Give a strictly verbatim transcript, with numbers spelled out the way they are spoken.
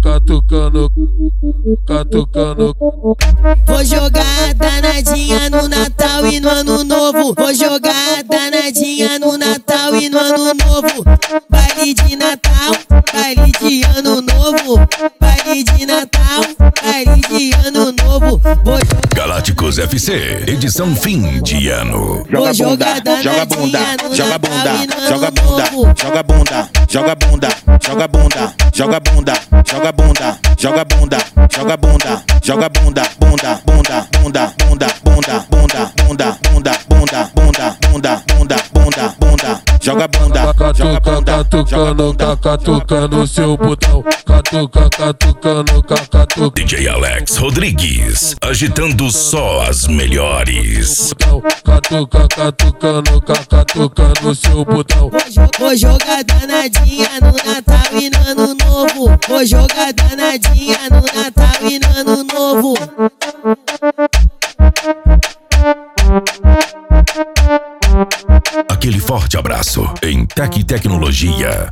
catucando, catucando. Vou jogar danadinha no Natal e no Ano Novo. Vou jogar danadinha no Natal e no Ano Novo. Baile de Natal, baile de Ano Novo. Baile de Natal, baile de Ano Novo. Vou Galácticos F C, edição fim de ano. Vou jogar joga bunda, danadinha joga no bunda, Natal e no joga Ano bunda, Novo. joga bunda, joga bunda, joga bunda, joga bunda, joga bunda, joga bunda, joga bunda, joga bunda, bunda, bunda, bunda, bunda, bunda, bunda, bunda, bunda, bunda, bunda, bunda, bunda, bunda, bunda, joga bunda, joga Catuca, bunda, joga catucando, bunda. catucando seu botão. Catuca, catucando, catucando. D J Alex Rodrigues, agitando só as melhores. Catuca, catucando, catucando seu botão. Vou jo- Vou jogar danadinha no Natal e no Ano Novo. Vou jogar danadinha no Natal e no Ano Novo. Aquele forte abraço em Tec Tecnologia.